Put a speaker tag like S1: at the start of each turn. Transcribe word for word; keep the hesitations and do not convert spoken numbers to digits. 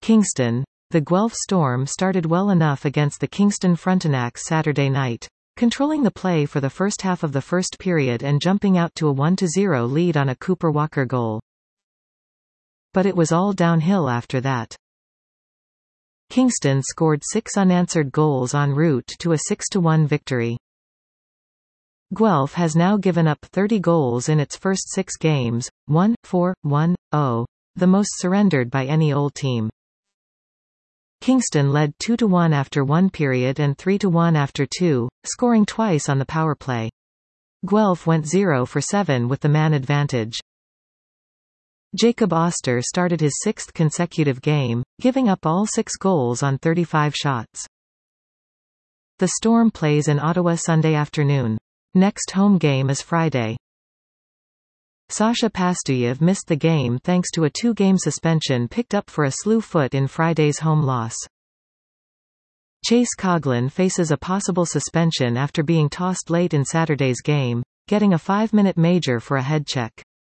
S1: Kingston. The Guelph Storm started well enough against the Kingston Frontenacs Saturday night, controlling the play for the first half of the first period and jumping out to a one to zero lead on a Cooper Walker goal. But it was all downhill after that. Kingston scored six unanswered goals en route to a six to one victory. Guelph has now given up thirty goals in its first six games, one, four, one, zero, the most surrendered by any old team. Kingston led two to one after one period and three to one after two, scoring twice on the power play. Guelph went zero for seven with the man advantage. Jacob Oster started his sixth consecutive game, giving up all six goals on thirty-five shots. The Storm plays in Ottawa Sunday afternoon. Next home game is Friday. Sasha Pastuyev missed the game thanks to a two-game suspension picked up for a slew foot in Friday's home loss. Chase Coughlin faces a possible suspension after being tossed late in Saturday's game, getting a five-minute major for a head check.